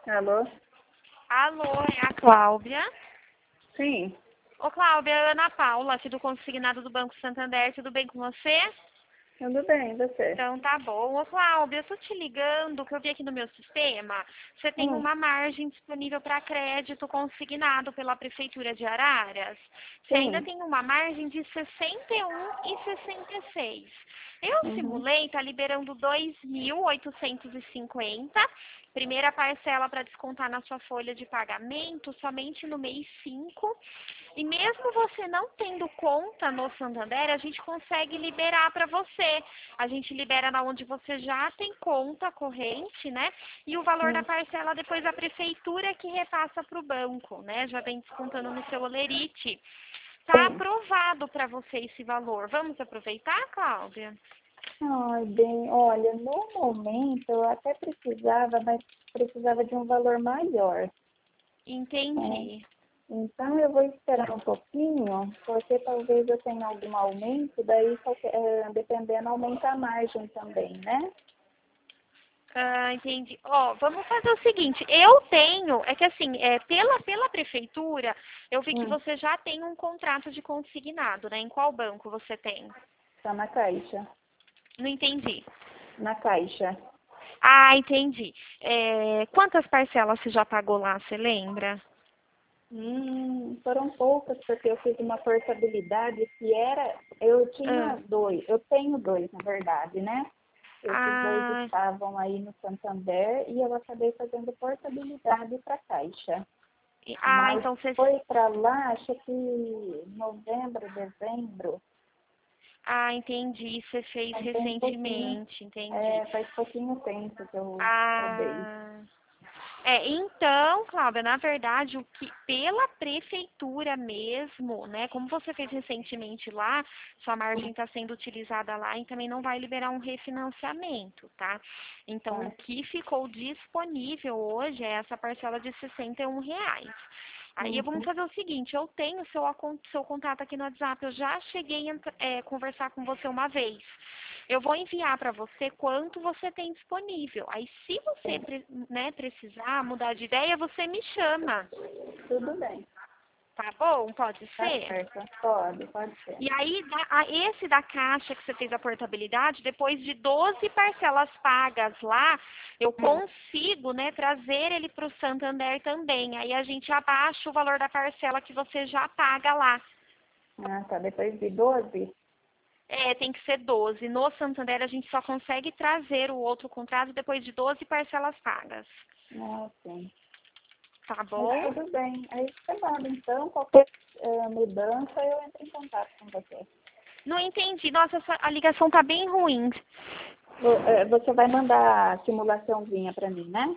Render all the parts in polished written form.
Alô? Alô, é a Cláudia. Sim, Ô, Cláudia, é a Ana Paula, aqui do Consignado do Banco Santander. Tudo bem com você? tudo bem, e você? Então, tá bom. Ô, Cláudia, eu tô te ligando, que eu vi aqui no meu sistema, você tem Hum, uma margem disponível para crédito consignado pela Prefeitura de Araras. Você ainda sim. tem uma margem de 61,66. Eu Uhum. simulei, tá liberando 2.850. Primeira parcela para descontar na sua folha de pagamento somente no mês 5. E mesmo você não tendo conta no Santander, a gente consegue liberar para você. A gente libera na onde você já tem conta corrente, né? E o valor da Hum. parcela depois a prefeitura que repassa para o banco, né? Já vem descontando no seu Olerite. Tá Sim. aprovado para você esse valor. Vamos aproveitar, Cláudia? Ai, bem, olha, no momento eu até precisava, mas precisava de um valor maior, né? Entendi. Então eu vou esperar um pouquinho, porque talvez eu tenha algum aumento, daí dependendo aumenta a margem também, né? Ah, entendi. Ó, vamos fazer o seguinte, eu tenho, é que assim, pela prefeitura, eu vi que Hum, você já tem um contrato de consignado, né? Em qual banco você tem? tá na caixa. Não entendi. Na caixa. Ah, entendi. Quantas parcelas você já pagou lá, você lembra? Foram poucas, porque eu fiz uma portabilidade que era, eu tinha Ah, dois, eu tenho dois, na verdade, né? Esses dois ah, estavam aí no Santander e eu acabei fazendo portabilidade para Caixa. Mas então você. foi para lá, acho que novembro, dezembro, Entendi. Você fez então tem um pouquinho, recentemente, entendi. faz pouquinho tempo que eu roubei. Ah. Então, Cláudia, na verdade, o que pela prefeitura mesmo, né? Como você fez recentemente lá, sua margem está sendo utilizada lá e também não vai liberar um refinanciamento, tá? Então, o Tá? que ficou disponível hoje é essa parcela de R$ 61. Aí vamos Uhum. fazer o seguinte, eu tenho seu contato aqui no WhatsApp, eu já cheguei a conversar com você uma vez. Eu vou enviar para você quanto você tem disponível. Aí, se você Sim, né, precisar mudar de ideia, você me chama. tudo bem. Tá bom? Pode Tá ser? certo. pode ser. E aí, esse da caixa que você fez a portabilidade, depois de 12 parcelas pagas lá, eu Hum. consigo, né, trazer ele para o Santander também. Aí a gente abaixa o valor da parcela que você já paga lá. Ah, tá. Depois de 12. Tem que ser 12. No Santander, a gente só consegue trazer o outro contrato depois de 12 parcelas pagas. Ah, sim. Tá Mas bom? tudo bem. Aí você manda, então, qualquer mudança, eu entro em contato com você. Não entendi. Nossa, a ligação tá bem ruim. Você vai mandar a simulaçãozinha para mim, né?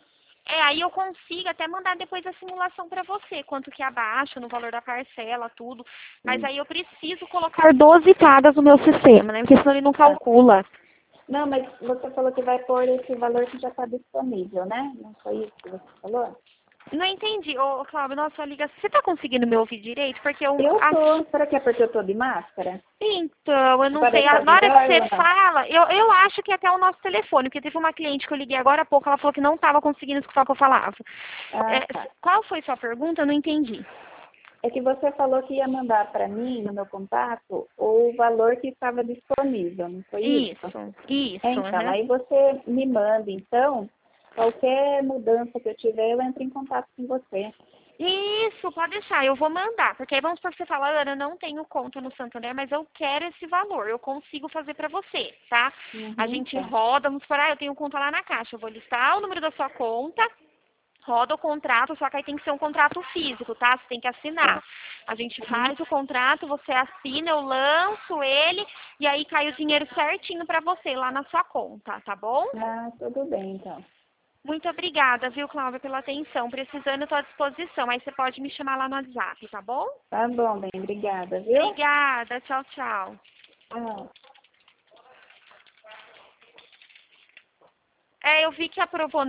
Aí eu consigo até mandar depois a simulação para você, quanto que abaixa no valor da parcela, tudo. Mas Hum, aí eu preciso colocar 12 pagas no meu sistema, né? Porque senão ele não tá. calcula. Não, mas você falou que vai pôr esse valor que já está disponível, né? Não foi isso que você falou? Não entendi. Ô, Cláudio, nossa, ligação. Você tá conseguindo me ouvir direito? Porque eu Eu acho. tô. Será que é porque eu tô de máscara? Então, eu não Agora sei. está Na hora que melhor você ou não? fala, eu acho que é até o nosso telefone, porque teve uma cliente que eu liguei agora há pouco, ela falou que não estava conseguindo escutar o que eu falava. Ah, tá. Qual foi sua pergunta? Eu não entendi. É que você falou que ia mandar para mim, no meu contato, o valor que estava disponível, não foi isso? Isso, Então, aham. aí você me manda, então, qualquer mudança que eu tiver, eu entro em contato com você. Isso, pode deixar, eu vou mandar. Porque aí vamos supor que você fala, Ana, eu não tenho conta no Santander, mas eu quero esse valor, eu consigo fazer pra você, tá? A Uhum, gente tá. roda, vamos supor, eu tenho conta lá na Caixa, eu vou listar o número da sua conta, roda o contrato, só que aí tem que ser um contrato físico, tá? Você tem que assinar. Tá. A gente Uhum. faz o contrato, você assina, eu lanço ele, e aí cai o dinheiro certinho pra você lá na sua conta, tá bom? Ah, tudo bem, então. Muito obrigada, viu, Cláudia, pela atenção. Precisando, eu estou à disposição. Aí você pode me chamar lá no WhatsApp, tá bom? Tá bom, bem, obrigada, viu? Obrigada. Tchau, tchau. Ah. Eu vi que aprovou